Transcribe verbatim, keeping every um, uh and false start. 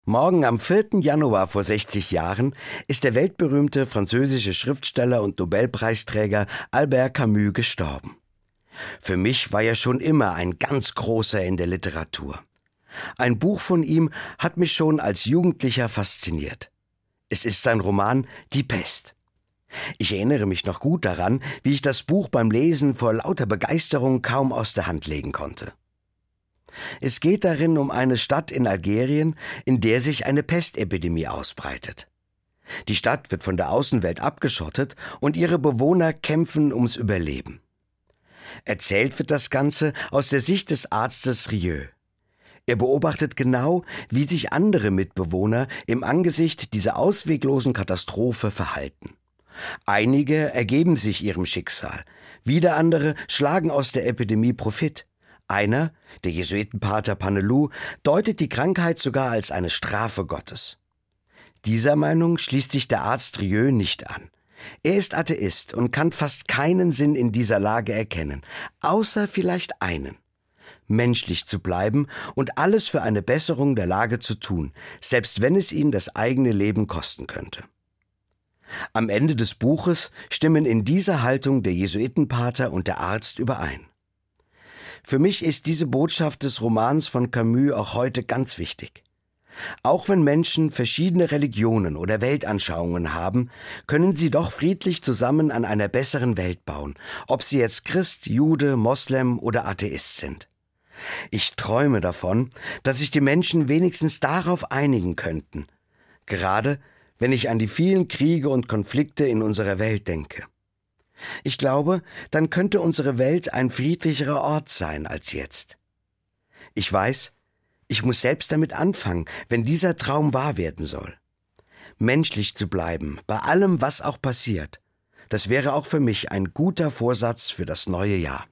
Morgen am vierten Januar vor sechzig Jahren ist der weltberühmte französische Schriftsteller und Nobelpreisträger Albert Camus gestorben. Für mich war er schon immer ein ganz großer in der Literatur. Ein Buch von ihm hat mich schon als Jugendlicher fasziniert. Es ist sein Roman »Die Pest«. Ich erinnere mich noch gut daran, wie ich das Buch beim Lesen vor lauter Begeisterung kaum aus der Hand legen konnte. Es geht darin um eine Stadt in Algerien, in der sich eine Pestepidemie ausbreitet. Die Stadt wird von der Außenwelt abgeschottet und ihre Bewohner kämpfen ums Überleben. Erzählt wird das Ganze aus der Sicht des Arztes Rieu. Er beobachtet genau, wie sich andere Mitbewohner im Angesicht dieser ausweglosen Katastrophe verhalten. Einige ergeben sich ihrem Schicksal, wieder andere schlagen aus der Epidemie Profit. Einer, der Jesuitenpater Panelou, deutet die Krankheit sogar als eine Strafe Gottes. Dieser Meinung schließt sich der Arzt Rieu nicht an. Er ist Atheist und kann fast keinen Sinn in dieser Lage erkennen, außer vielleicht einen: menschlich zu bleiben und alles für eine Besserung der Lage zu tun, selbst wenn es ihn das eigene Leben kosten könnte. Am Ende des Buches stimmen in dieser Haltung der Jesuitenpater und der Arzt überein. Für mich ist diese Botschaft des Romans von Camus auch heute ganz wichtig. Auch wenn Menschen verschiedene Religionen oder Weltanschauungen haben, können sie doch friedlich zusammen an einer besseren Welt bauen, ob sie jetzt Christ, Jude, Moslem oder Atheist sind. Ich träume davon, dass sich die Menschen wenigstens darauf einigen könnten, gerade wenn ich an die vielen Kriege und Konflikte in unserer Welt denke. Ich glaube, dann könnte unsere Welt ein friedlicherer Ort sein als jetzt. Ich weiß, ich muss selbst damit anfangen, wenn dieser Traum wahr werden soll. Menschlich zu bleiben, bei allem, was auch passiert, das wäre auch für mich ein guter Vorsatz für das neue Jahr.